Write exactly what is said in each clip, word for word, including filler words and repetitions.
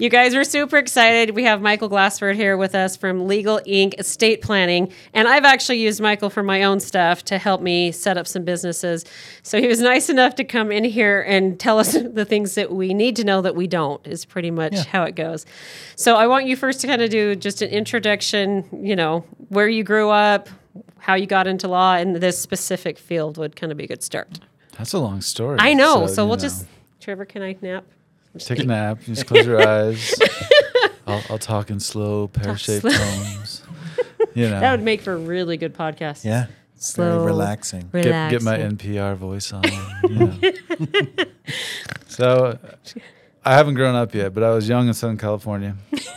You guys are super excited. We have Michael Glassford here with us from Legal Incorporated. Estate Planning. And I've actually used Michael for my own stuff to help me set up some businesses. So he was nice enough to come in here and tell us the things that we need to know that we don't, is pretty much yeah. how it goes. So I want you first to kind of do just an introduction, you know, where you grew up, how you got into law, and this specific field would kind of be a good start. That's a long story. I know. So, so we'll know. just, Trevor, can I nap? Take a nap. Just close your eyes. I'll, I'll talk in slow, pear-shaped tones. You know, that would make for a really good podcast. Yeah, slow, very relaxing. relaxing. Get, get my N P R voice on. You know. So, I haven't grown up yet, but I was young in Southern California,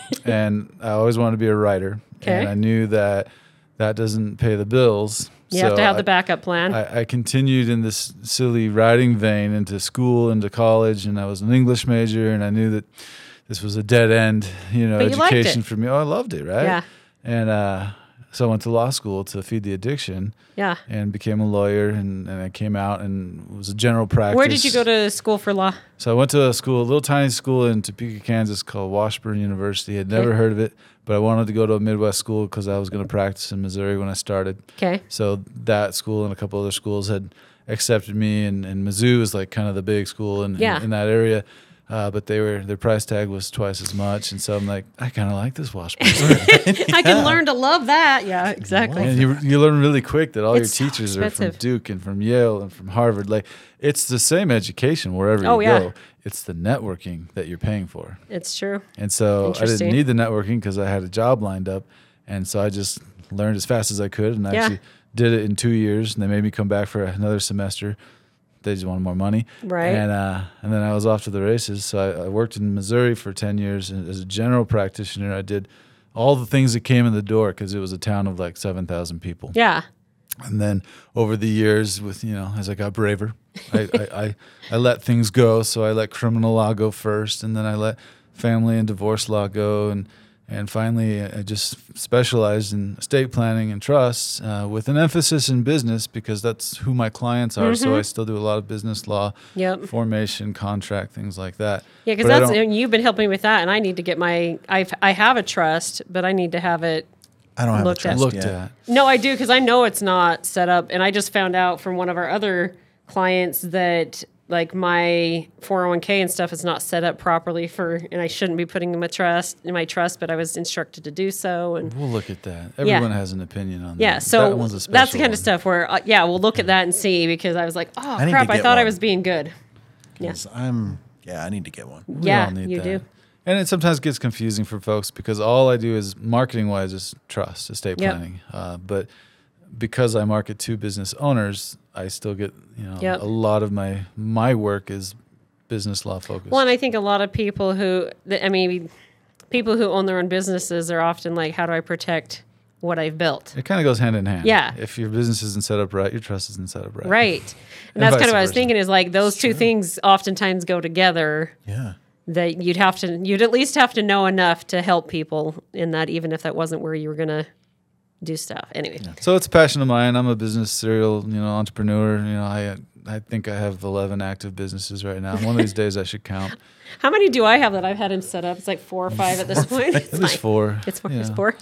and I always wanted to be a writer. Okay. And I knew that that doesn't pay the bills. You so have to have I, the backup plan. I, I continued in this silly writing vein into school, into college, and I was an English major, and I knew that this was a dead end, you know, but you education liked it. for me. Oh, I loved it, right? Yeah. And uh, so I went to law school to feed the addiction. Yeah. And became a lawyer, and, and I came out and was a general practice. Where did you go to school for law? So I went to a school, a little tiny school in Topeka, Kansas called Washburn University. I'd never okay. heard of it, but I wanted to go to a Midwest school because I was going to practice in Missouri when I started. Okay. So that school and a couple other schools had accepted me, and, and Mizzou is like kind of the big school in, yeah. in, in that area. Uh, but they were their price tag was twice as much, and so I'm like, I kind of like this Washburn. yeah. I can learn to love that. Yeah, exactly. And you you learn really quick that all it's your teachers so are from Duke and from Yale and from Harvard. Like, it's the same education wherever oh, you yeah. go. It's the networking that you're paying for. It's true. And so I didn't need the networking because I had a job lined up, and so I just learned as fast as I could, and I yeah. actually did it in two years. And they made me come back for another semester. They just wanted more money, right? And uh, and then I was off to the races. So I, I worked in Missouri for ten years and as a general practitioner. I did all the things that came in the door because it was a town of like seven thousand people. Yeah. And then over the years, with you know, as I got braver, I, I, I I let things go. So I let criminal law go first, and then I let family and divorce law go, and and finally I just specialized in estate planning and trusts uh, with an emphasis in business because that's who my clients are. Mm-hmm. So I still do a lot of business law, yep. formation, contract, things like that. Yeah, because that's and you've been helping me with that, and I need to get my I I have a trust, but I need to have it. I don't have looked a trust at. Looked yet. at. No, I do because I know it's not set up, and I just found out from one of our other clients that like my four oh one k and stuff is not set up properly for, and I shouldn't be putting in my trust in my trust, but I was instructed to do so. And we'll look at that. Everyone yeah. has an opinion on that. Yeah, so that one's a that's the kind one. of stuff where uh, yeah, we'll look at that and see because I was like, oh I crap, I thought one. I was being good. Yeah, I'm yeah, I need to get one. We yeah, all need you that. do. And it sometimes gets confusing for folks because all I do is marketing-wise is trust, estate yep. planning. Uh, but because I market to business owners, I still get you know yep. a lot of my my work is business law focused. Well, and I think a lot of people who, I mean, people who own their own businesses are often like, how do I protect what I've built? It kind of goes hand in hand. Yeah. If your business isn't set up right, your trust isn't set up right. Right. And, and that's kind of what I was versa. thinking is like those That's two true. things oftentimes go together. Yeah. That you'd have to, you'd at least have to know enough to help people in that, even if that wasn't where you were going to do stuff. Anyway. Yeah. So it's a passion of mine. I'm a business serial, you know, entrepreneur. You know, I I think I have eleven active businesses right now. One of these days I should count. How many do I have that I've had him set up? It's like four or five at this point. It's At least fine. four. It's four. Yeah. It's four.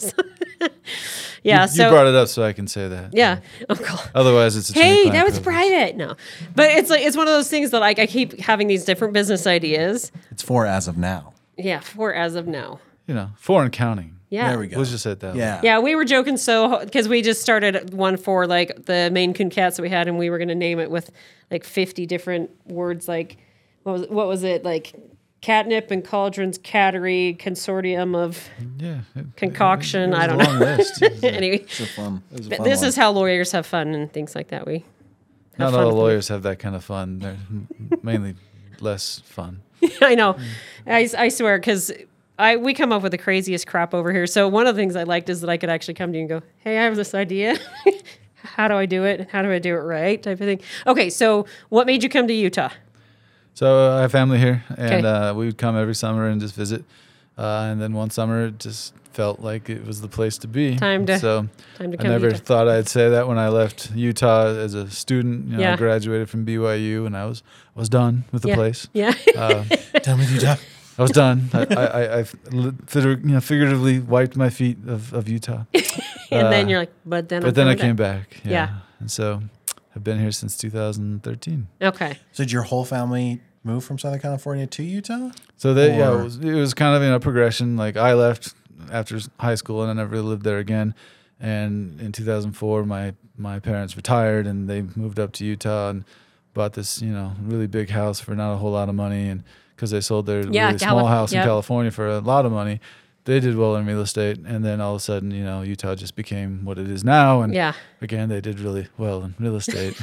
yeah. You, so you brought it up so I can say that. yeah. Oh, cool. Otherwise, it's a Hey, attorney-client that was privilege. private. No, but it's like it's one of those things that like I keep having these different business ideas. It's four as of now. Yeah, for as of now. You know, four and counting. Yeah. There we go. Let's just say it that way. Yeah. Yeah, we were joking so because we just started one for like the Maine Coon cats that we had, and we were going to name it with like fifty different words. Like what was what was it like? Catnip and Cauldron's Cattery Consortium of Yeah. It, Concoction. it was I don't a know. long list. It was a- Anyway, It's a fun. It was a but fun this one. is how lawyers have fun and things like that. We have Not fun all with them. lawyers have that kind of fun. They're m- mainly less fun. I know. I, I swear, because I we come up with the craziest crap over here. So one of the things I liked is that I could actually come to you and go, hey, I have this idea. How do I do it? How do I do it right? Type of thing. Okay, so what made you come to Utah? So uh, I have family here, and Okay. uh, we would come every summer and just visit. Uh, and then one summer, it just felt like it was the place to be. Time to- So Time to I come never to Utah. thought I'd say that when I left Utah as a student. You know, Yeah. I graduated from B Y U, and I was was done with the Yeah. place. Yeah. Uh, Done with you, Jeff. I was done. I, I, I, I you know, figuratively wiped my feet of, of Utah. and Uh, then you're like, but then But I'm then I coming came back. back. Yeah. Yeah. And so I've been here since two thousand thirteen. Okay. So did your whole family move from Southern California to Utah? So they, yeah, Or- it was, it was kind of in a progression. Like I left after high school and I never lived there again. And in two thousand four, my, my parents retired and they moved up to Utah and bought this, you know, really big house for not a whole lot of money. And because they sold their Yeah, really Cali- small house yep. in California for a lot of money, they did well in real estate. And then all of a sudden, you know, Utah just became what it is now. And Yeah. again, they did really well in real estate.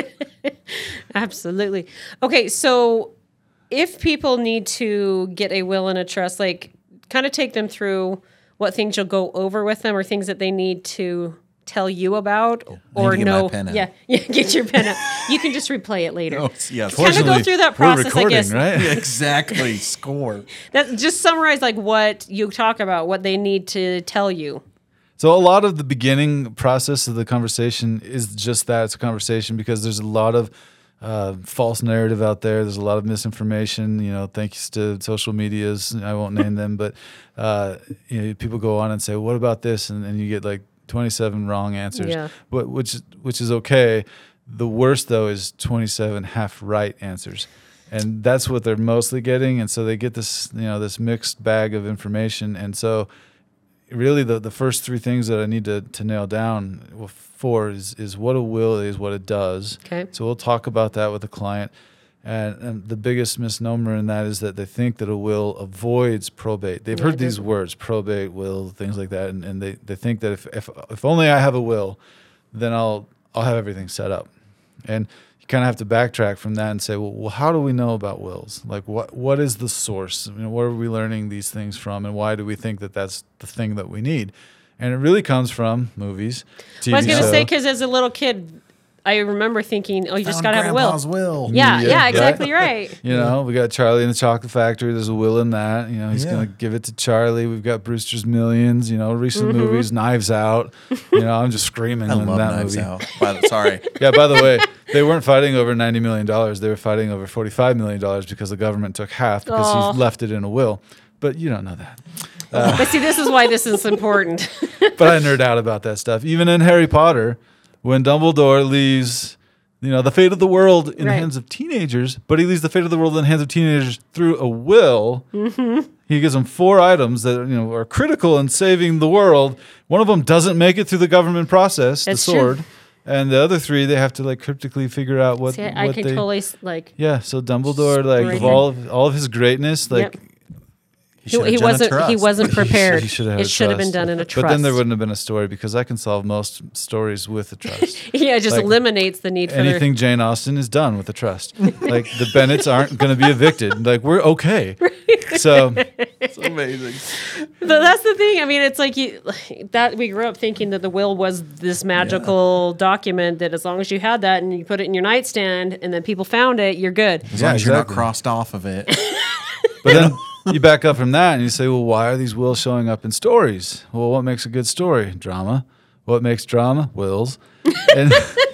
Absolutely. Okay, so if people need to get a will and a trust, like kind of take them through what things you'll go over with them or things that they need to tell you about I need or to get my know. pen out. Yeah, yeah, get your pen out. You can just replay it later. Oh, yes. Kind of go through that we're process, I recording, guess. right? Exactly. Score. That just summarize like what you talk about, what they need to tell you. So a lot of the beginning process of the conversation is just that. It's a conversation because there's a lot of uh, false narrative out there. There's a lot of misinformation, you know, thanks to social medias. I won't name them, but uh, you know, people go on and say, what about this? And, and you get like twenty-seven wrong answers, Yeah. but which, which is okay. The worst though is twenty-seven half right answers. And that's what they're mostly getting. And so they get this, you know, this mixed bag of information. And so really the, the first three things that I need to, to nail down well, for is, is what a will is, what it does. Okay. So we'll talk about that with the client. And, and the biggest misnomer in that is that they think that a will avoids probate. They've Yeah, heard it these doesn't. words, probate, will, things like that. And, and they, they think that if, if, if only I have a will, then I'll, I'll have everything set up. And you kind of have to backtrack from that and say, well, well, how do we know about wills? Like, what what is the source? You know, where are we learning these things from, and why do we think that that's the thing that we need? And it really comes from movies, T V Well, I was going to show. say, because as a little kid, I remember thinking, oh, you just got to have a will. Grandpa's will. Yeah, Yeah, yeah, right. exactly right. You know, we got Charlie in the Chocolate Factory. There's a will in that. You know, he's Yeah. going to give it to Charlie. We've got Brewster's Millions. You know, recent Mm-hmm. movies, Knives Out. You know, I'm just screaming I when love that Knives movie. Out. By the, sorry. Yeah, by the way, they weren't fighting over ninety million dollars. They were fighting over forty-five million dollars because the government took half because Aw. he left it in a will. But you don't know that. But see, this is why this is important. But I nerd out about that stuff. Even in Harry Potter, when Dumbledore leaves, you know, the fate of the world in the Right. hands of teenagers, but he leaves the fate of the world in the hands of teenagers through a will. Mm-hmm. He gives them four items that you know are critical in saving the world. One of them doesn't make it through the government process, That's the true. sword, and the other three they have to like cryptically figure out what See, I, I what can they. totally s- like. Yeah, so Dumbledore, like Right of all of, all of his greatness, like Yep. He, should've he done a wasn't. He trust. wasn't prepared. he should have. It should have been done in a trust. But then there wouldn't have been a story because I can solve most stories with a trust. Yeah, it just like, eliminates the need for their- Anything Jane Austen is done with a trust. Like the Bennetts aren't going to be evicted. Like we're okay. So It's amazing. But that's the thing. I mean, it's like you that we grew up thinking that the will was this magical document that as long as you had that and you put it in your nightstand and then people found it, you're good. As Yeah, long as you're not exactly. crossed off of it. But then you back up from that and you say, well, why are these wills showing up in stories? Well, what makes a good story? Drama. What makes drama? Wills. And,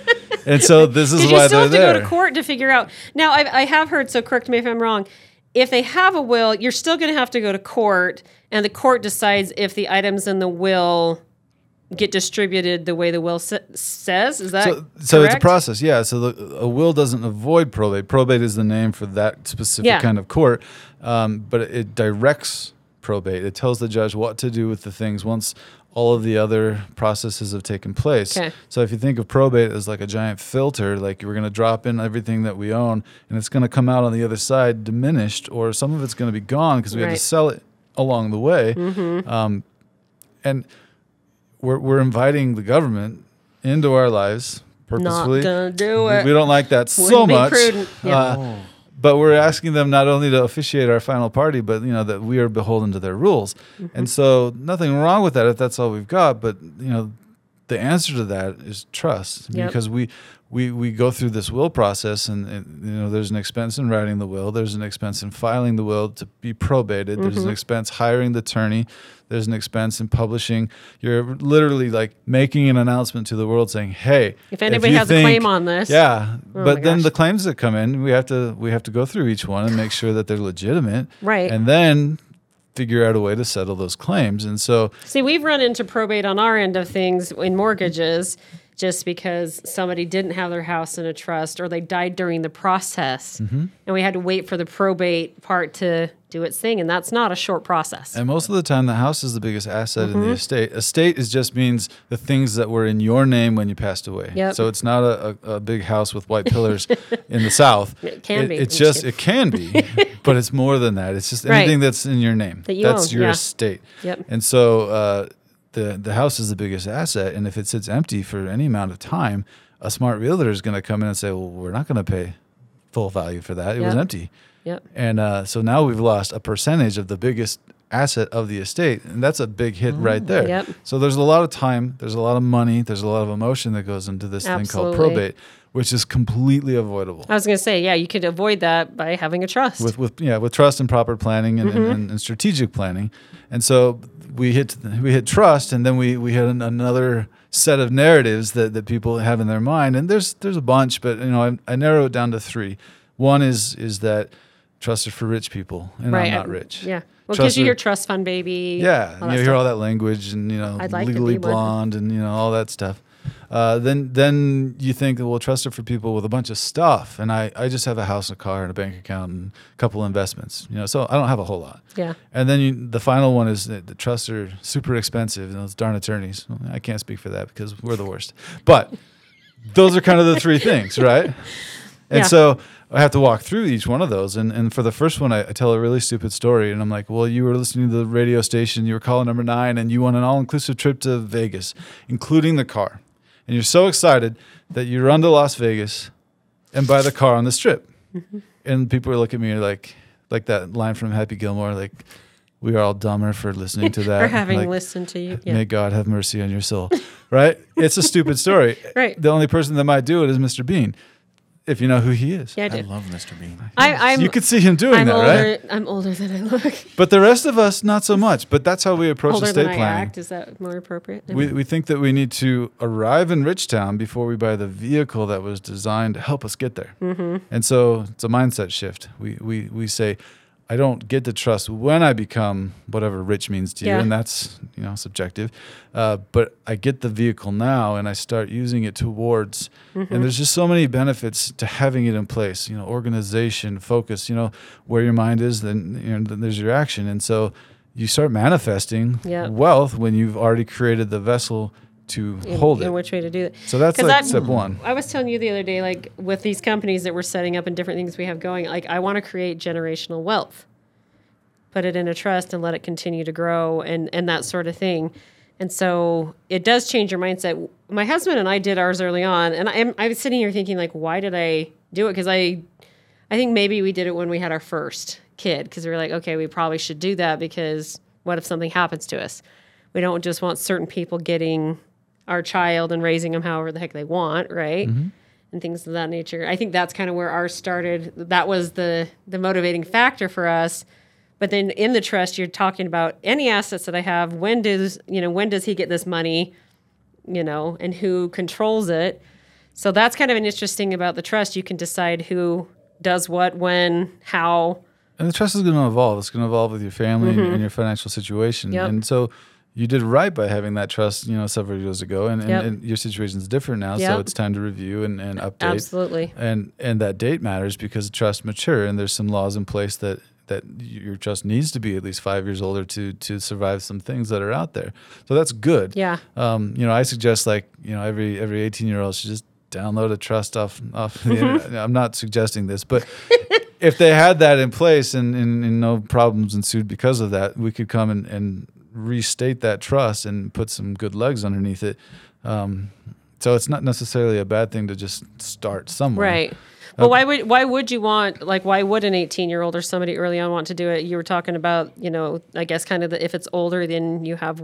and so this is Because you why still they're have to there. go to court to figure out. Now, I, I have heard, so correct me if I'm wrong, if they have a will, you're still going to have to go to court, and the court decides if the items in the will get distributed the way the will sa- says. Is that So, so it's a correct? process, yeah. So the, a will doesn't avoid probate. Probate is the name for that specific Yeah. kind of court, um, but it, it directs probate. It tells the judge what to do with the things once all of the other processes have taken place. Okay. So if you think of probate as like a giant filter, like we're going to drop in everything that we own, and it's going to come out on the other side diminished, or some of it's going to be gone because we had Right. to sell it along the way. Mm-hmm. Um, and we're we're inviting the government into our lives purposefully. Not gonna do We- it. We don't like that so Wouldn't be much. prudent. Yeah. Uh, but we're asking them not only to officiate our final party, but you know that we are beholden to their rules. Mm-hmm. And so nothing wrong with that if that's all we've got. But you know, the answer to that is trust, Yep. because we, we we go through this will process, and, and you know there's an expense in writing the will, there's an expense in filing the will to be probated, Mm-hmm. there's an expense hiring the attorney, there's an expense in publishing. You're literally like making an announcement to the world saying, "Hey, If anybody you has a claim on this." yeah." Oh but my then gosh. the claims that come in, we have to we have to go through each one and make sure that they're legitimate, Right. and then figure out a way to settle those claims. And so See, we've run into probate on our end of things in mortgages just because somebody didn't have their house in a trust or they died during the process. Mm-hmm. And we had to wait for the probate part to do its thing. And that's not a short process. And most of the time, the house is the biggest asset in Mm-hmm. the estate. Estate is just means the things that were in your name when you passed away. Yep. So it's not a, a, a big house with white pillars in the South. It can be. It's I'm just, just it can be, but it's more than that. It's just Right. anything that's in your name. That you that's own, your yeah. estate. Yep. And so uh, the the house is the biggest asset. And if it sits empty for any amount of time, a smart realtor is going to come in and say, well, we're not going to pay full value for that. It was Yep. empty. Yep. And uh, so now we've lost a percentage of the biggest asset of the estate. And that's a big hit right there. Yep. So there's a lot of time, there's a lot of money, there's a lot of emotion that goes into this thing called Absolutely. probate, which is completely avoidable. I was going to say, yeah, you could avoid that by having a trust. With, with yeah with trust and proper planning and, Mm-hmm. and, and strategic planning. And so we hit we hit trust, and then we, we had an, another set of narratives that, that people have in their mind. And there's there's a bunch, but you know I, I narrow it down to three. One is is that trust is for rich people, and right. I'm not I- rich. Yeah. Well, Trust because you are- hear trust fund baby. Yeah, all you that hear all stuff. that language, and you know, I'd like to legally be one. blonde, and you know all that stuff. Uh, then, then you think, well, trust it for people with a bunch of stuff, and I, I just have a house, a car, and a bank account, and a couple investments. You know, so I don't have a whole lot. Yeah. And then you, the final one is that the trusts are super expensive, and those darn attorneys. Well, I can't speak for that because we're the worst. But those are kind of the three things, right? And Yeah. so I have to walk through each one of those. And, and for the first one, I, I tell a really stupid story. And I'm like, well, you were listening to the radio station, you were calling number nine, and you won an all-inclusive trip to Vegas, including the car. And you're so excited that you run to Las Vegas and buy the car on the strip. Mm-hmm. And people are looking at me like, like that line from Happy Gilmore, like, we are all dumber for listening to that. Or having Like, listened to you. Yeah. May God have mercy on your soul. Right? It's a stupid story. Right. The only person that might do it is Mister Bean, if you know who he is. Yeah, I I do. love Mister Bean. I, I'm, You could see him doing I'm that, older. right? I'm older than I look. But the rest of us, not so much. But that's how we approach Older estate than I planning. act. Is that more appropriate? We, we think that we need to arrive in Richtown before we buy the vehicle that was designed to help us get there. Mm-hmm. And so it's a mindset shift. We, we, we say, I don't get to trust when I become whatever rich means to you, Yeah. and that's you know subjective. Uh, but I get the vehicle now, and I start using it towards. Mm-hmm. And there's just so many benefits to having it in place. You know, organization, focus. You know, where your mind is, then you know, then there's your action, and so you start manifesting Yeah. wealth when you've already created the vessel to in, hold in it. which way to do it. So that's 'Cause like that- step one. I was telling you the other day, like with these companies that we're setting up and different things we have going, like I want to create generational wealth, put it in a trust and let it continue to grow and, and that sort of thing. And so it does change your mindset. My husband and I did ours early on, and I'm, I was sitting here thinking, like, why did I do it? Because I, I think maybe we did it when we had our first kid, because we were like, okay, we probably should do that because what if something happens to us? We don't just want certain people getting our child and raising them however the heck they want, right? And things of that nature. I think that's kind of where ours started. That was the the motivating factor for us. But then in the trust, you're talking about any assets that I have. When does you know when does he get this money? You know, and who controls it? So that's kind of an interesting about the trust. You can decide who does what, when, how. And the trust is going to evolve. It's going to evolve with your family and, and your financial situation. Mm-hmm. Yep. And so you did right by having that trust, you know, several years ago. And, and, Yep. and your situation is different now. Yep. So it's time to review and, and update. Absolutely. And and that date matters because trust mature, and there's some laws in place that that your trust needs to be at least five years older to to survive some things that are out there. So that's good. Yeah. Um, you know, I suggest like you know every every eighteen year old should just download a trust off off the internet. I'm not suggesting this, but if they had that in place and, and, and no problems ensued because of that, we could come and, and restate that trust and put some good legs underneath it. Um, so it's not necessarily a bad thing to just start somewhere. Right. Well, why would why would you want like why would an eighteen year old or somebody early on want to do it? You were talking about you know I guess kind of the, if it's older then you have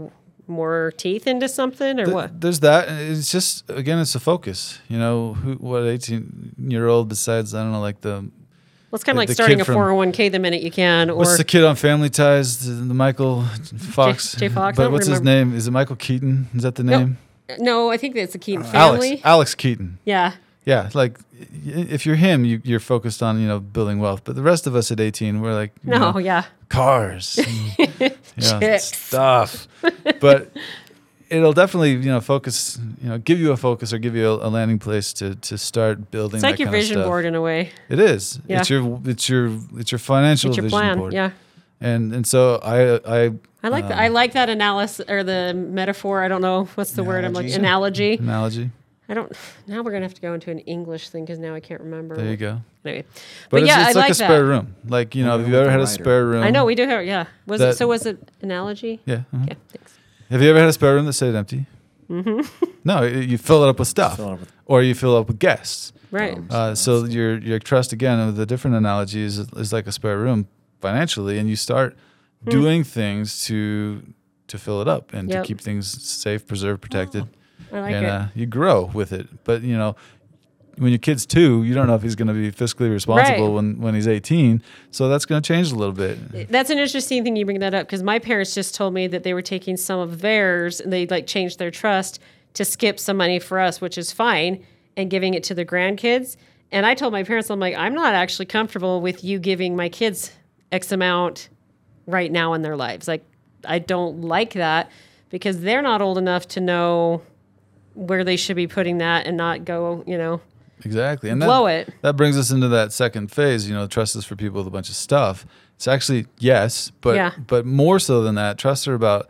more teeth into something or Th- what? There's that. It's just, again, it's a focus. You know, who, what eighteen year old besides, I don't know, like the, Well, it's kind of the- like the starting kid a from- four oh one k the minute you can, or what's the kid on Family Ties? The, the Michael Fox. Jay Fox? I But don't what's his remember. name? Is it Michael Keaton? Is that the No, name? no, I think it's the Keaton Alex. family. Alex Keaton. Yeah. Yeah, like y- if you're him, you, you're focused on, you know, building wealth. But the rest of us at eighteen, we're like, you No, know, yeah. cars, and, you know, Chicks. stuff. But it'll definitely, you know, focus, you know, give you a focus or give you a, a landing place to to start building. It's that like your kind of vision stuff. board in a way. It is. Yeah. It's your it's your it's your financial It's your vision plan. board. Yeah. And and so I I I like um, that. I like that analysis or the metaphor. I don't know what's the word. I'm like Analogy. analogy. analogy. I don't. Now we're gonna have to go into an English thing because now I can't remember. There you go. Anyway, But, but, it's, yeah, it's I like like a spare that. room. Like, you know, Yeah, have you with ever the had a writer. spare room? I know we do have. Yeah. Was That- it? So was it analogy? Yeah. uh-huh. Yeah. Thanks. Have you ever had a spare room that stayed empty? Mm-hmm. No, y- you fill it up with stuff, Fill it up with- or you fill it up with guests. Right. Um, Uh, so your your trust again with the different analogies is, is like a spare room financially, and you start Hmm. doing things to to fill it up and Yep. to keep things safe, preserved, protected, I like and it. uh, you grow with it. But you know, when your kid's two, you don't know if he's going to be fiscally responsible Right. when when he's eighteen. So that's going to change a little bit. That's an interesting thing you bring that up because my parents just told me that they were taking some of theirs and they like changed their trust to skip some money for us, which is fine, and giving it to the grandkids. And I told my parents, I'm like, I'm not actually comfortable with you giving my kids X amount right now in their lives. Like, I don't like that because they're not old enough to know where they should be putting that and not go, you know, Exactly. And blow that, it. that brings us into that second phase, you know, trust is for people with a bunch of stuff. It's actually, yes, but Yeah. but more so than that, trusts are about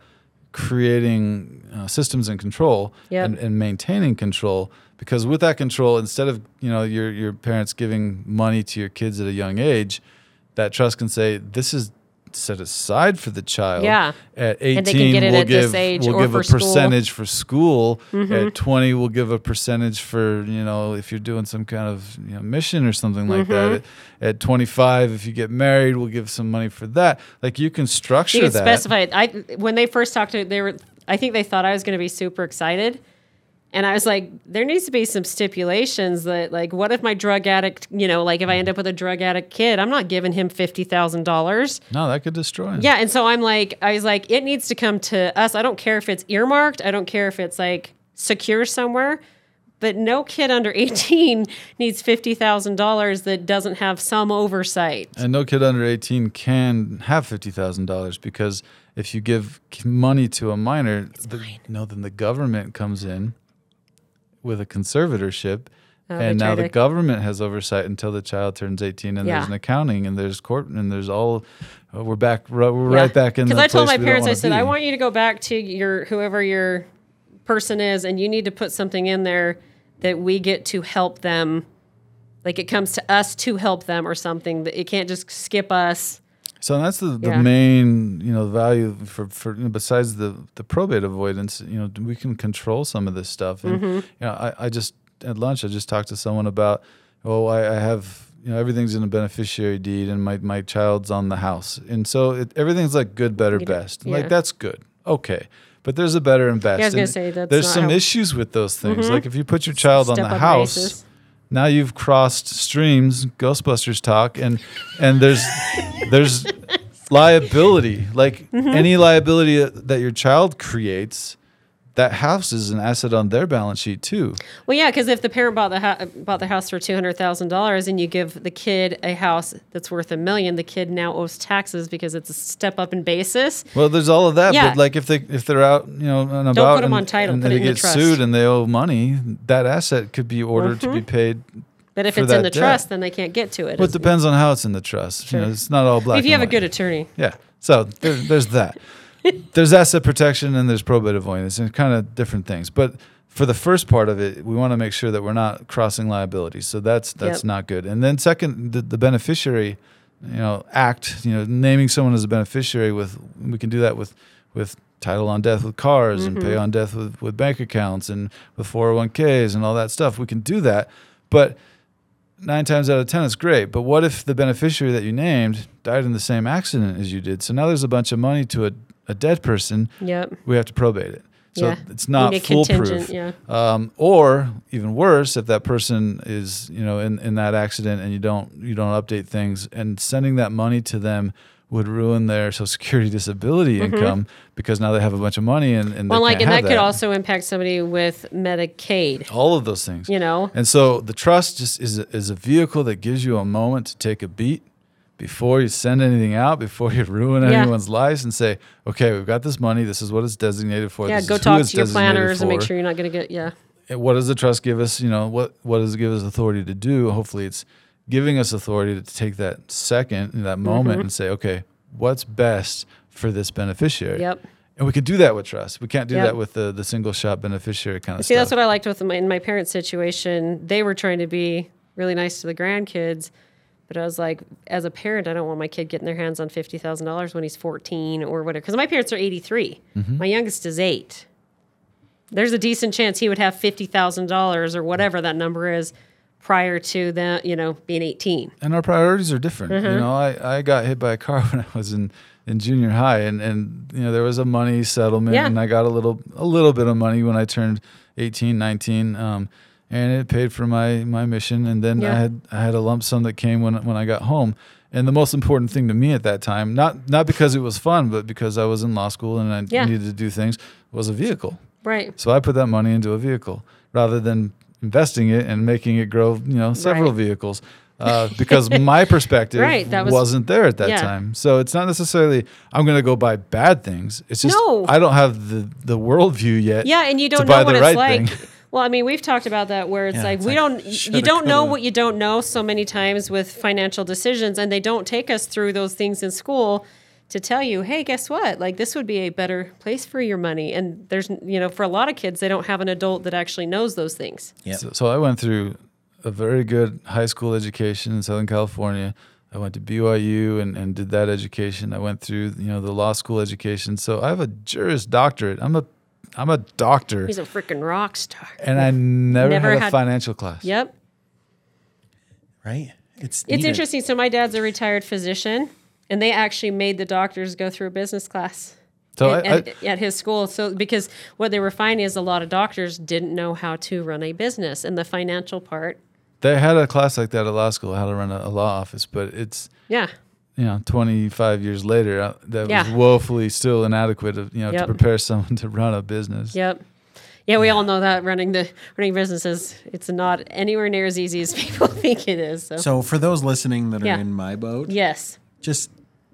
creating uh, systems and control Yep. and, and maintaining control. Because with that control, instead of, you know, your your parents giving money to your kids at a young age, that trust can say, this is set aside for the child. Yeah. At And they can eighteen, get it we'll at this give age we'll or give for a school. Mm-hmm. percentage for school. At twenty, we'll give a percentage for, you know, if you're doing some kind of, you know, mission or something like Mm-hmm. that. At, at twenty-five, if you get married, we'll give some money for that. Like you can structure You can that. specify it. I when they first talked to they were I think they thought I was going to be super excited. And I was like, there needs to be some stipulations that, like, what if my drug addict, you know, like if I end up with a drug addict kid, I'm not giving him fifty thousand dollars. No, that could destroy him. Yeah. And so I'm like, I was like, it needs to come to us. I don't care if it's earmarked. I don't care if it's like secure somewhere. But no kid under eighteen needs fifty thousand dollars that doesn't have some oversight. And no kid under eighteen can have fifty thousand dollars because if you give money to a minor, the, no, then the government comes in with a conservatorship. Oh, they and now try the to- government has oversight until the child turns eighteen, and Yeah. there's an accounting, and there's court, and there's all. Uh, we're back. We're Yeah. right back in. Because the I told place my we don't parents, I wanna said, I be. want you to go back to your whoever your person is, and you need to put something in there that we get to help them. Like it comes to us to help them or something. That it can't just skip us. So that's the, the Yeah. main, you know, value for, for you know, besides the, the probate avoidance, you know, we can control some of this stuff. And, Mm-hmm. you know, I, I just, at lunch, I just talked to someone about, oh, I, I have, you know, everything's in a beneficiary deed and my, my child's on the house. And so it, everything's like good, better, You don't- best. yeah. Like that's good. Okay. But there's a better and best. Yeah, I was gonna And say that's there's not some how- issues with those things. Like if you put your child on Step the up house, basis. now you've crossed streams, Ghostbusters talk, and and there's there's liability. Like Mm-hmm. any liability that your child creates, that house is an asset on their balance sheet too. Well, yeah, because if the parent bought the ho- bought the house for two hundred thousand dollars, and you give the kid a house that's worth a million, the kid now owes taxes because it's a step up in basis. Well, there's all of that, Yeah. but like if they if they're out, you know, and about, put 'em and, on title, and put they it in the get trust. sued and they owe money, that asset could be ordered to be paid. But if For it's in that the debt. trust, then they can't get to it. Well, it It's- depends on how it's in the trust. You know, Sure. it's not all black. if you have and a good white. attorney. Yeah. So there, there's that. There's asset protection and there's probate avoidance and kind of different things. But for the first part of it, we want to make sure that we're not crossing liabilities. So that's that's Yep. not good. And then second, the, the beneficiary, you know, act. You know, naming someone as a beneficiary with we can do that with with title on death with cars and pay on death with, with bank accounts and with four oh one k's and all that stuff. We can do that, but nine times out of ten, it's great. But what if the beneficiary that you named died in the same accident as you did? So now there's a bunch of money to a, a dead person, Yep. we have to probate it. So Yeah. it's not You need a foolproof. contingent, yeah. Um, or even worse, if that person is, you know, in, in that accident and you don't you don't update things, and sending that money to them would ruin their Social Security disability income because now they have a bunch of money and, and Mm-hmm. Well, they like, can't and have that could also impact somebody with Medicaid. all of those things. You know? And so the trust just is a, is a vehicle that gives you a moment to take a beat before you send anything out, before you ruin Yeah. anyone's lives, and say, okay, we've got this money. This is what it's designated for. Yeah, this go is who talk it's to your designated planners and make for. sure you're not going to get, yeah. And what does the trust give us? You know, what what does it give us authority to do? Hopefully, it's giving us authority to take that second, that moment, Mm-hmm. and say, okay, what's best for this beneficiary? Yep. And we can do that with trust. We can't do Yep. that with the the single shot beneficiary kind of See, stuff. that's what I liked with my, in my parents' situation. They were trying to be really nice to the grandkids, but I was like, as a parent, I don't want my kid getting their hands on fifty thousand dollars when he's fourteen or whatever. Because my parents are eighty-three. Mm-hmm. My youngest is eight. There's a decent chance he would have fifty thousand dollars or whatever that number is prior to the, you know, being eighteen. And our priorities are different. Mm-hmm. You know, I, I got hit by a car when I was in, in junior high, and, and you know there was a money settlement, Yeah. and I got a little a little bit of money when I turned eighteen, nineteen, um, and it paid for my my mission. And then Yeah. I had I had a lump sum that came when when I got home. And the most important thing to me at that time, not not because it was fun, but because I was in law school and I Yeah. needed to do things, was a vehicle. Right. So I put that money into a vehicle rather than investing it and making it grow, you know, several Right. vehicles. Uh, because my perspective Right, that was- wasn't there at that yeah. time. So it's not necessarily I'm going to go buy bad things. It's just No. I don't have the, the worldview yet. Yeah, and you to don't buy know what the it's right like. thing. Well, I mean, we've talked about that where it's Yeah, like it's we like, don't, you shoulda, don't know coulda. what you don't know so many times with financial decisions, and they don't take us through those things in school to tell you, hey, guess what? Like this would be a better place for your money. And there's, you know, for a lot of kids, they don't have an adult that actually knows those things. Yep. So, so I went through a very good high school education in Southern California. I went to B Y U and, and did that education. I went through, you know, the law school education. So I have a Juris Doctorate. I'm a I'm a doctor. He's a freaking rock star. And I never, Never had a had- financial class. Yep. Right? It's It's needed. interesting. So my dad's a retired physician, and they actually made the doctors go through a business class. So at, I, I, at, at his school. So because what they were finding is a lot of doctors didn't know how to run a business, and the financial part. they had a class like that at law school, how to run a, a law office, but it's, Yeah. you know, twenty-five years later, uh, that was Yeah. woefully still inadequate, of, you know, Yep. to prepare someone to run a business. Yep. Yeah, we all know that running the running businesses, it's not anywhere near as easy as people think it is. So, So for those listening that are Yeah. in my boat, yes. just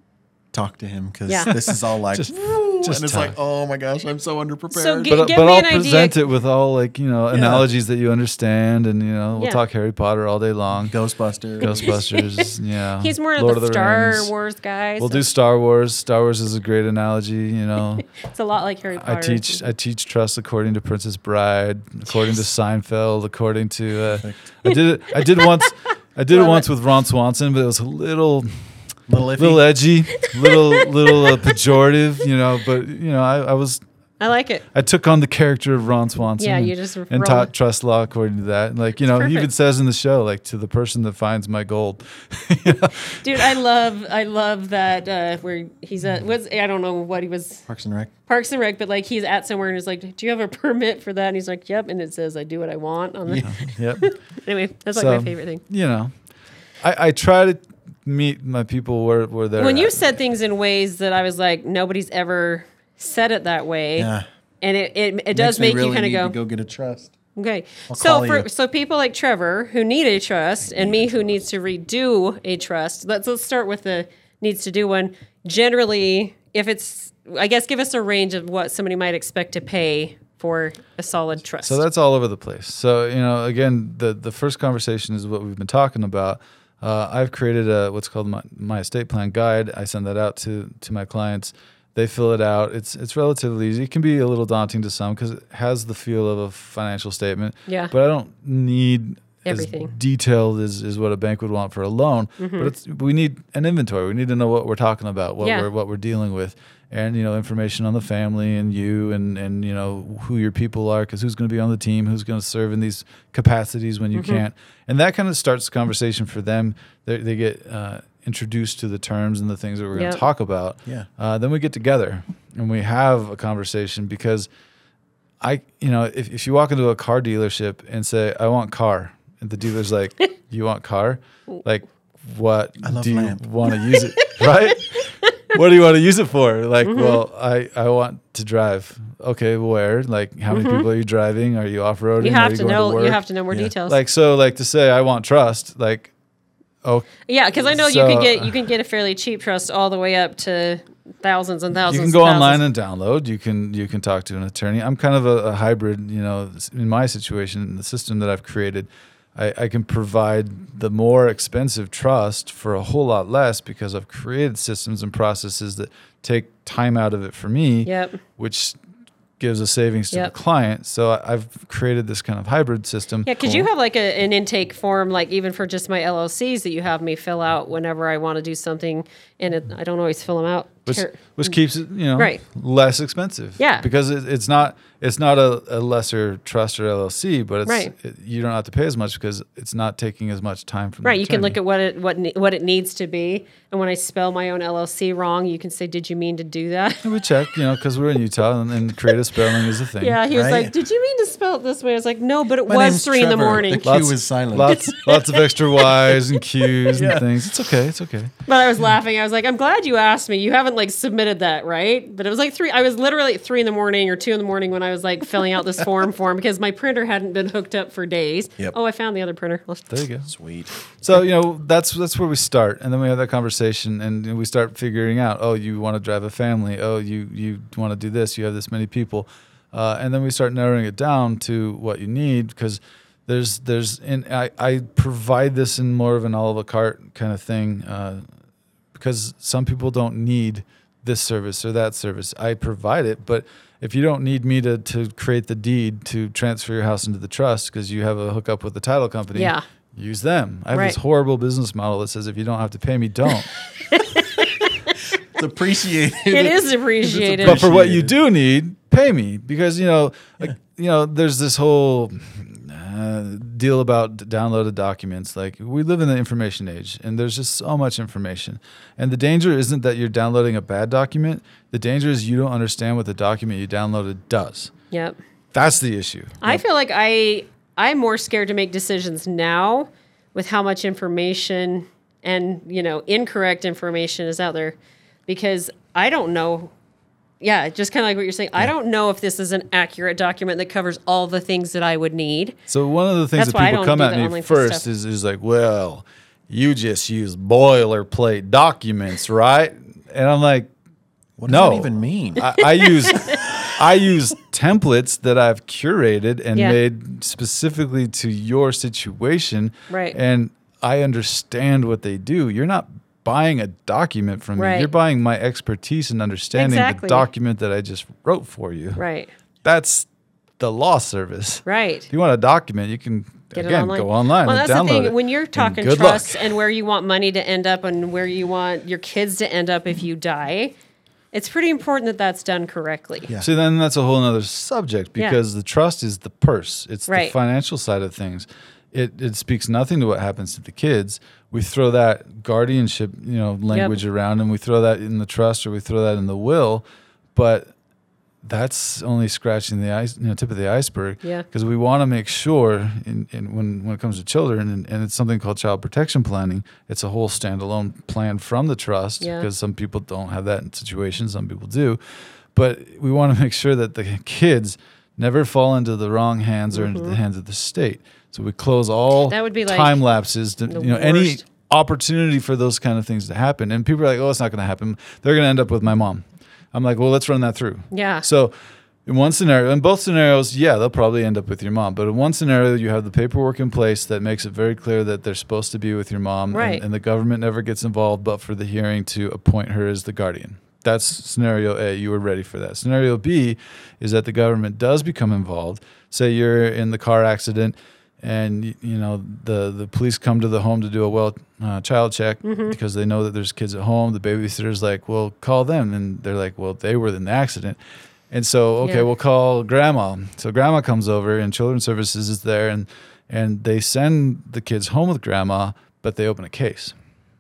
talk to him because Yeah. this is all like, Just- woo, just and it's talk. like, oh my gosh, I'm so underprepared. So gi- But, Give but me I'll an idea. present it with all, like, you know, analogies that you understand, and, you know, we'll Yeah. talk Harry Potter all day long. Ghostbusters. Ghostbusters, yeah. He's more Lord of the, the Star Rings. Wars guy. We'll so do Star Wars. Star Wars is a great analogy, you know. it's a lot like Harry Potter. I teach I teach trust according to Princess Bride, according to Seinfeld, according to uh, I did it I did once I did it Love once it. with Ron Swanson, but it was a little Little iffy. little edgy, little little uh, pejorative, you know. But you know, I, I was I like it. I took on the character of Ron Swanson. Yeah, and, you just and roll taught it. trust law according to that. Like, you know, he even perfect. says in the show, like, to the person that finds my gold. Dude, I love I love that uh, where he's at what's I don't know what he was Parks and Rec. Parks and Rec, but like he's at somewhere and he's like, do you have a permit for that? And he's like, yep. And it says I do what I want on the Yep. anyway, that's like So, my favorite thing. You know, I, I try to meet my people where, where they're When you at. said things in ways that I was like, nobody's ever said it that way. Yeah. And it, it, it does Makes make me really you kind of need go, to go get a trust. okay. I'll So call for you. so people like Trevor who need a trust and me who needs to redo a trust. Let's let's start with the needs to do one. Generally, if it's I guess give us a range of what somebody might expect to pay for a solid trust. So that's all over the place. So, you know, again, the, the first conversation is what we've been talking about. Uh, I've created a what's called my, my estate plan guide. I send that out to, to my clients. They fill it out. It's it's relatively easy. It can be a little daunting to some because it has the feel of a financial statement. Yeah. But I don't need Everything. as detailed as, as what a bank would want for a loan. But it's we need an inventory. We need to know what we're talking about, what Yeah. we're what we're dealing with. And, you know, information on the family and you and, and you know, who your people are, because who's going to be on the team, who's going to serve in these capacities when you Mm-hmm. can't. And that kind of starts the conversation for them. They, they get uh, introduced to the terms and the things that we're going Yep. to talk about. Yeah. Uh, then we get together and we have a conversation because I, you know, if, if you walk into a car dealership and say, I want car, and the dealer's like, you want car? Like, what I love do you lamp. want to use it? Right? What do you want to use it for? Like, Mm-hmm. well, I, I want to drive. Okay, where? Like, how many people are you driving? Are you off-roading? Mm-hmm. You Are have you to going know. work? You have to know more Yeah. details. Like, so, like, to say, I want trust, like, oh, yeah, because I know you So- can get you can get a fairly cheap trust all the way up to thousands and thousands. you can and go thousands. online and download. You can you can talk to an attorney. I'm kind of a, a hybrid, you know, in my situation, in the system that I've created. I, I can provide the more expensive trust for a whole lot less because I've created systems and processes that take time out of it for me, Yep. which gives a savings to Yep. the client. So I- I've created this kind of hybrid system. Yeah, because you have like a, an intake form, like even for just my L L Cs that you have me fill out whenever I want to do something, and it, I don't always fill them out. which Ter- which keeps it, you know, Right. less expensive. Yeah. because it, it's not it's not a, a lesser trust or L L C, but it's Right. it, you don't have to pay as much because it's not taking as much time from Right, the you can look attorney. at what it what ne- what it needs to be, and when I spell my own L L C wrong, you can say, "Did you mean to do that?" And we check, you know, because we're in Utah and, and creative spelling is a thing. Yeah, he was Right. like, "Did you mean to spell it this way?" I was like, "No, but it My was name's three in the Trevor. morning." The Q is silent. Lots lots of extra Y's and Q's Yeah. and things. It's okay. It's okay. But I was laughing. I was like, "I'm glad you asked me. You haven't like submitted that, right?" But it was like three. I was literally at three in the morning or two in the morning when I was like filling out this form for him because my printer hadn't been hooked up for days. Yep. Oh, I found the other printer. Let's- There you go. Sweet. So you know that's that's where we start, and then we have that conversation, and we start figuring out. Oh, you want to drive a family. Oh, you you want to do this. You have this many people, uh, and then we start narrowing it down to what you need because there's there's and I, I provide this in more of an a la carte kind of thing uh, because some people don't need this service or that service. I provide it, but if you don't need me to, to create the deed to transfer your house into the trust because you have a hookup with the title company, Yeah. use them. I have Right. this horrible business model that says if you don't have to pay me, don't. It's appreciated. It is appreciated. But for what you do need, pay me because you know, like, you know, there's this whole uh, deal about d- downloaded documents. Like we live in the information age, and there's just so much information. And the danger isn't that you're downloading a bad document. The danger is you don't understand what the document you downloaded does. Yep. That's the issue. I feel like I I'm more scared to make decisions now with how much information and, you know, incorrect information is out there because I don't know. Yeah, just kind of like what you're saying. I don't know if this is an accurate document that covers all the things that I would need. So one of the things That's that why I people don't come do at the me online first stuff. is, is like, well, you just use boilerplate documents, right? And I'm like, What does no. that even mean? I, I use I use templates that I've curated and Yeah. made specifically to your situation. Right. And I understand what they do. You're not buying a document from me. Right. You're buying my expertise and understanding Exactly. the document that I just wrote for you. Right. That's the law service. Right. If you want a document, you can Get it again online. go online Well, and that's download the thing. it. When you're And talking good trusts luck. and where you want money to end up and where you want your kids to end up if you die, it's pretty important that that's done correctly. Yeah. See, then that's a whole other subject Yeah. because the trust is the purse. It's Right. the financial side of things. It it speaks nothing to what happens to the kids. We throw that guardianship, you know, language around, and we throw that in the trust or we throw that in the will, but that's only scratching the ice, you know, tip of the iceberg. Yeah. Because we want to make sure, in, in when when it comes to children, and, and it's something called child protection planning. It's a whole standalone plan from the trust Yeah. because some people don't have that in situations, some people do, but we want to make sure that the kids never fall into the wrong hands or into the hands of the state. So we close all Mm-hmm. That would be like time lapses, to, the you know, any worst. opportunity for those kind of things to happen. And people are like, "Oh, it's not going to happen. They're going to end up with my mom." I'm like, "Well, let's run that through." Yeah. So in one scenario, in both scenarios, yeah, they'll probably end up with your mom. But in one scenario, you have the paperwork in place that makes it very clear that they're supposed to be with your mom, Right. and, and the government never gets involved but for the hearing to appoint her as the guardian. That's scenario A. You were ready for that. Scenario B is that the government does become involved. Say you're in the car accident and y- you know the, the police come to the home to do a well uh, child check Mm-hmm. because they know that there's kids at home. The babysitter's like, well, call them. And they're like, well, they were in the accident. And so, okay, Yeah. we'll call grandma. So grandma comes over and children's services is there and, and they send the kids home with grandma, but they open a case.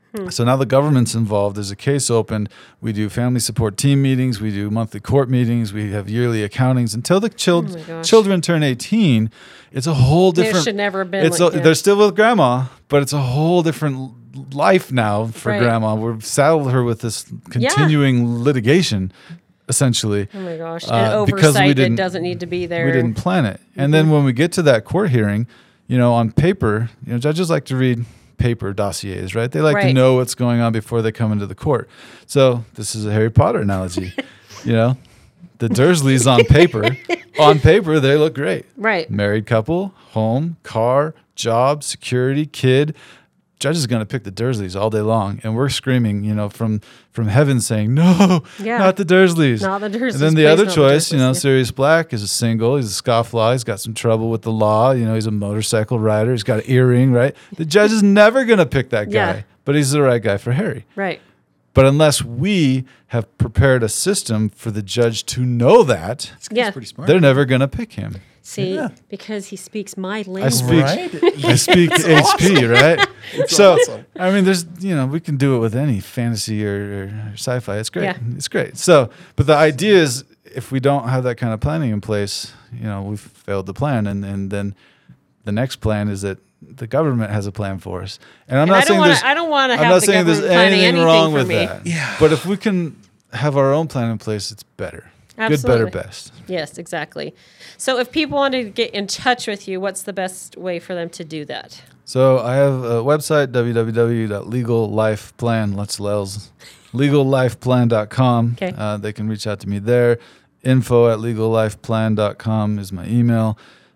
So now the government's involved. There's a case opened. We do family support team meetings. We do monthly court meetings. We have yearly accountings. Until the chil- Oh my gosh. children turn eighteen, it's a whole It different. should never have been It's like a, that. They're still with grandma, but it's a whole different l- life now for Right. grandma. We've saddled her with this continuing litigation, essentially. Oh my gosh. Uh, And because we oversight that didn't- doesn't need to be there. We didn't plan it. And then when we get to that court hearing, you know, on paper, you know, judges like to read paper dossiers, right? They like to Right. know what's going on before they come into the court. So this is a Harry Potter analogy, you know, the Dursleys on paper, on paper, they look great. Right. Married couple, home, car, job, security, kid. Judge is going to pick the Dursleys all day long, and we're screaming, you know, from from heaven saying, "No, Yeah. not the Dursleys." Not the Dursleys, And then the please other not the choice, you know, Dursleys, yeah. Sirius Black is a single. He's a scofflaw. He's got some trouble with the law. You know, he's a motorcycle rider. He's got an earring, right? The judge is never going to pick that guy, Yeah. but he's the right guy for Harry. Right. But unless we have prepared a system for the judge to know that, This guy's Yeah. pretty smart. they're never going to pick him. See, Yeah. because he speaks my I language. speak, Right? I speak H P, right? so, awesome. I mean, there's, you know, we can do it with any fantasy or, or sci-fi. It's great. Yeah. It's great. So, but the idea is if we don't have that kind of planning in place, you know, we've failed the plan. And, and then the next plan is that the government has a plan for us. And I'm And not I don't saying wanna- there's, I don't wanna I'm have not the saying there's government planning anything anything wrong for with me. that. Yeah. But if we can have our own plan in place, it's better. Absolutely. Good, better, best. Yes, exactly. So if people wanted to get in touch with you, what's the best way for them to do that? So I have a website, w w w dot legal life plan, let's Lels, legal life plan dot com. Okay. Uh, they can reach out to me there. Info at legal life plan dot com is my email.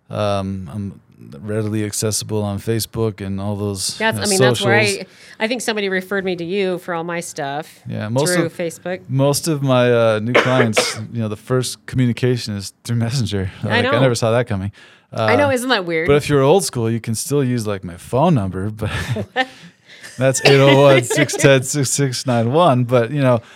Um, I'm readily accessible on Facebook and all those That's, uh, I mean, that's where socials. I, I think somebody referred me to you for all my stuff. Yeah, most through of- Facebook. Most of my uh, new clients, you know, the first communication is through Messenger. I Like, know. I never saw that coming. Uh, I know, isn't that weird? But if you're old school, you can still use like my phone number, but that's eight oh one, six one oh, six six nine one. But, you know,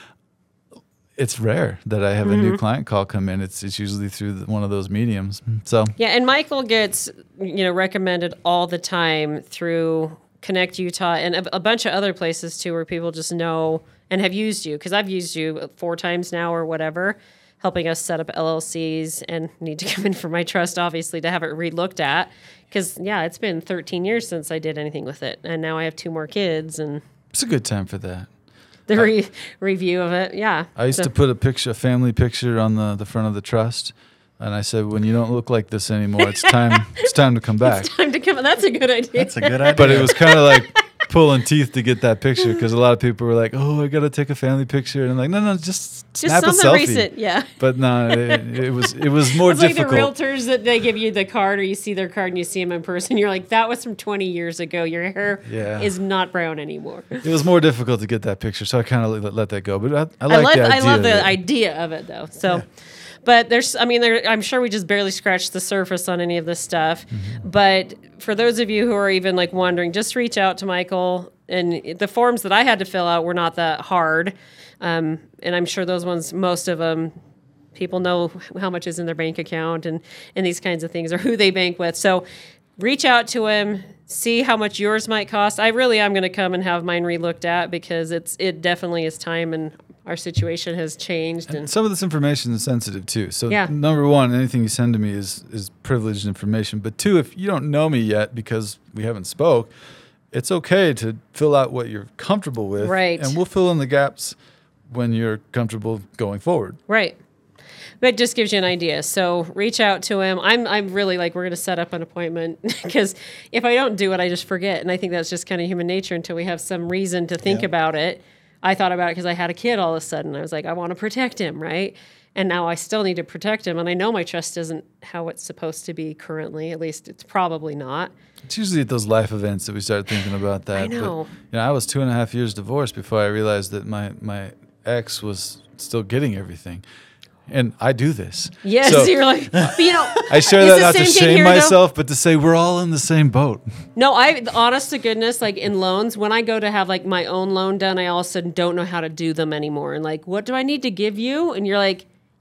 it's rare that I have a Mm-hmm. new client call come in. It's it's usually through the, one of those mediums. So Yeah, and Michael gets, you know, recommended all the time through Connect Utah and a, a bunch of other places too, where people just know and have used you, because I've used you four times now or whatever, helping us set up L L Cs and need to come in for my trust, obviously, to have it relooked at. Because yeah, it's been thirteen years since I did anything with it, and now I have two more kids and it's a good time for that. the re- review of it. Yeah, I used So- to put a picture, a family picture on the, the front of the trust. And I said, when you don't look like this anymore, it's time it's time to come back. time to come. That's a good idea. That's a good idea. But it was kind of like pulling teeth to get that picture because a lot of people were like, "Oh, I got to take a family picture," and I'm like, "No, no, just just snap a something selfie." recent. Yeah. But no, it, it was it was more It's like difficult. the realtors that they give you the card, or you see their card and you see them in person. You're like, that was from twenty years ago. Your hair Yeah. is not brown anymore. It was more difficult to get that picture, so I kind of let, let that go. But I, I I like love, the idea. I love of the it. idea of it though. So, but there's, I mean, there, I'm sure we just barely scratched the surface on any of this stuff. Mm-hmm. But for those of you who are even like wondering, just reach out to Michael. And the forms that I had to fill out were not that hard. Um, and I'm sure those ones, most of them, people know how much is in their bank account and, and these kinds of things, or who they bank with. So reach out to him, see how much yours might cost. I really am going to come and have mine relooked at, because it's it definitely is time, and our situation has changed. And Some of this information is sensitive too. So Yeah. number one, anything you send to me is is privileged information. But two, if you don't know me yet because we haven't spoke, it's okay to fill out what you're comfortable with, Right. and we'll fill in the gaps when you're comfortable going forward. right. That just gives you an idea. So reach out to him. I'm I'm really like, we're going to set up an appointment, because if I don't do it, I just forget. And I think that's just kind of human nature until we have some reason to think Yeah. about it. I thought about it because I had a kid all of a sudden. I was like, I want to protect him, right? And now I still need to protect him. And I know my trust isn't how it's supposed to be currently. At least it's probably not. It's usually at those life events that we start thinking about that. I know. But, you know, I was two and a half years divorced before I realized that my, my ex was still getting everything. And I do this. Yes, So you're like, but you know, I share it's that the not to same thing shame here, though. myself, but to say we're all in the same boat. No, I, honest to goodness, like in loans, when I go to have like my own loan done, I all of a sudden don't know how to do them anymore. And like, what do I need to give you? And you're like,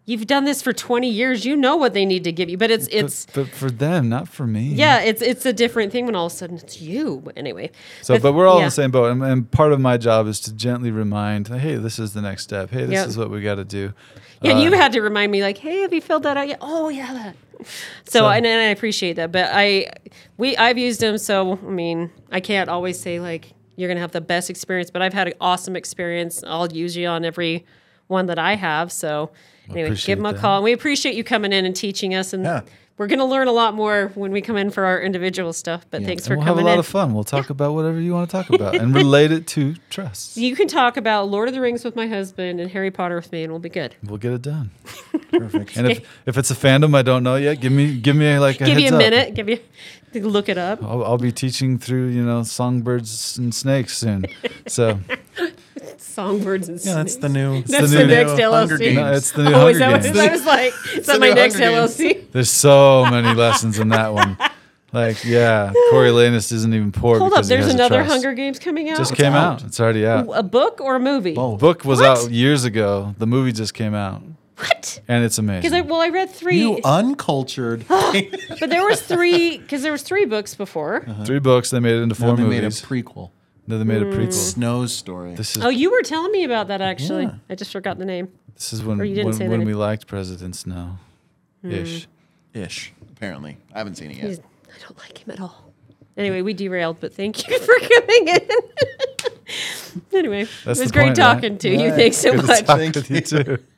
you've done this for twenty years. You know what they need to give you. But it's it's but, but for them, not for me. yeah, it's it's a different thing when all of a sudden it's you. But anyway. So, but, we're all yeah. in the same boat, and, and part of my job is to gently remind, hey, this is the next step. Hey, this Yep. is what we got to do. Yeah, and Uh, you've had to remind me, like, hey, have you filled that out yet? Oh, yeah, that. So, So- and, and I appreciate that, but I, we, I've used them. So, I mean, I can't always say like you're gonna have the best experience, but I've had an awesome experience. I'll use you on every one that I have. So, anyway, appreciate give them a that. call, and we appreciate you coming in and teaching us. And Yeah. we're gonna learn a lot more when we come in for our individual stuff. But thanks and for we'll have a coming lot in. of fun. We'll talk about whatever you want to talk about and relate it to trust. You can talk about Lord of the Rings with my husband and Harry Potter with me, and we'll be good. We'll get it done. Perfect. And if, if it's a fandom I don't know yet, give me give me like a Give heads you a up. minute. Give you look it up. I'll, I'll be teaching through you know songbirds and snakes soon. So Songbirds and Yeah, that's snakes. the new. That's the the, new next L L Hunger C. Games. no, it's the new Oh, is Hunger that what Games. I was like? Is that the my new next Hunger L L Games. C? There's so many lessons in that one. Like yeah, Coriolanus isn't even poor. Hold up, because he there's has a another trust. Hunger Games coming out. Just came out. out. It's already out. A book or a movie? Both. Book was What? out years ago. The movie just came out, What? and it's amazing. Because I well, I read three, You uncultured. but there was three. Because there was three books before. Three books. They made it into four Now they made a movies. prequel. then they made a Mm. prequel. Snow's story. This is Oh, you were telling me about that actually. Yeah. I just forgot the name. this is when or you didn't when, say the when name. we liked President Snow, ish. Ish. Apparently, I haven't seen it yet. He's, I don't like him at all. Anyway, we derailed, but thank you for coming in. Anyway, That's it was the great point, talking right? to you. Right. Thanks so Good to much. talk Thank with you too.